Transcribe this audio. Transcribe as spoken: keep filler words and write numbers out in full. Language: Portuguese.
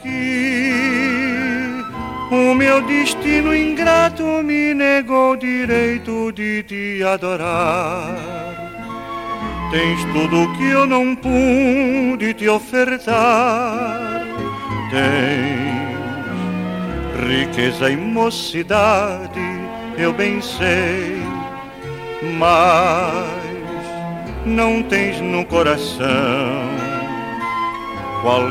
que o meu destino ingrato me negou o direito de te adorar. Tens tudo o que eu não pude te ofertar. Tens riqueza e mocidade, eu bem sei, mas não tens no coração qualquer